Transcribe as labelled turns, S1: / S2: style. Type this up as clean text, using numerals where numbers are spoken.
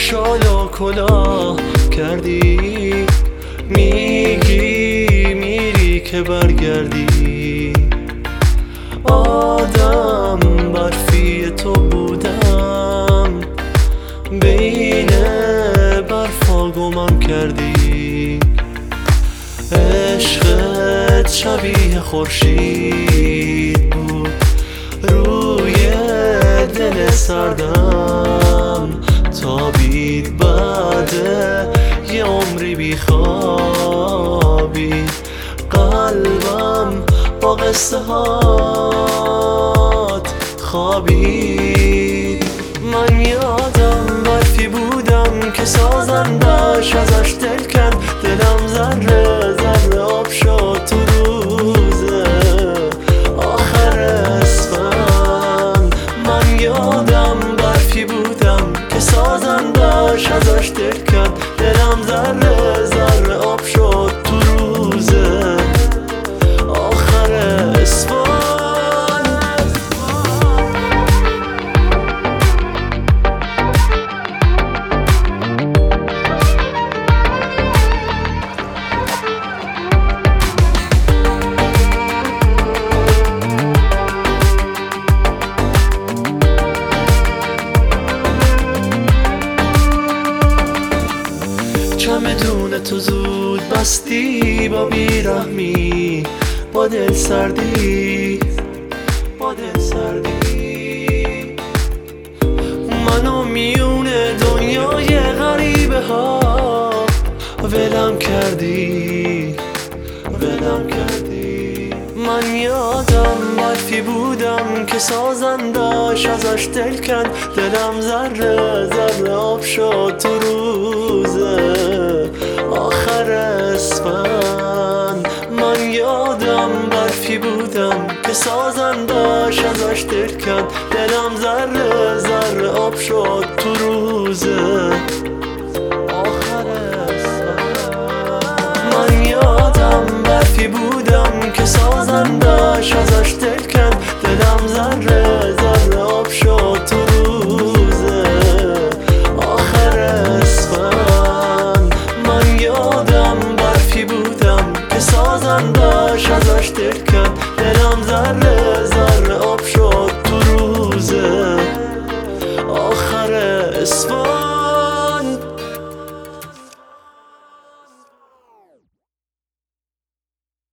S1: شال و کلاه کردی، میگی میری که برگردی. آدم برفی تو بودم، بین برفا گمم کردی. عشقت شبیه خورشید بود روی دل سردم، تابید بعد یه عمری بی خوابی. قلبم با قصه هات خوابید. من یادم برفی بودم که سازندش ازش دل کند، دلم ذره ذره آب شد تو روز آخر اسفند. من یادم برفی بودم که سازندش ازش دل کند، دلم ذره ذره آب شد تو روز آخر اسفند. چمدون تو زود بستی با بیرحمی، با دل سردی، با دل سردی. منو میون دنیای غریبه ها ولم کردی، ولم کردی. من یادم برفی بودم که سازندش ازش دل کند، دلم ذره ذره آب شد تو روز آخر اسفند. من یادم برفی بودم که سازندش ازش دل کند، دلم ذره ذره آب شد تو روز